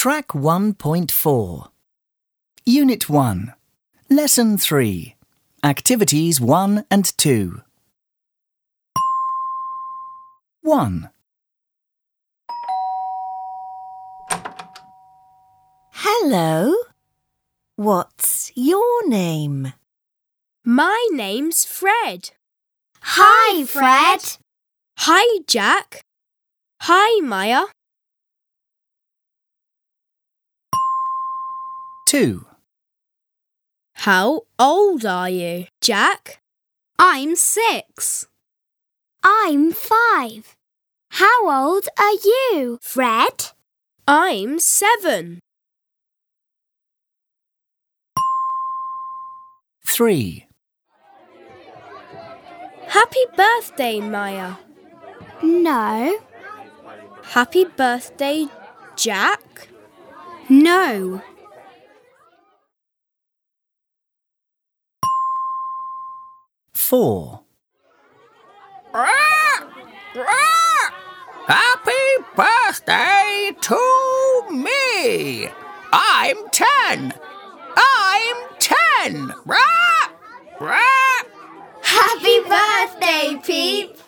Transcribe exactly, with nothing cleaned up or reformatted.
Track one point four. Unit one. Lesson three. Activities one and two. one. Hello. What's your name? My name's Fred. Hi, Fred. Hi, Jack. Hi, Maya. two. How old are you, Jack? I'm six. I'm five. How old are you, Fred? I'm seven. three. Happy birthday, Maya. No. Happy birthday, Jack. No. four. Happy birthday to me! I'm ten! I'm ten! Rah! Rah! Happy birthday, Pete.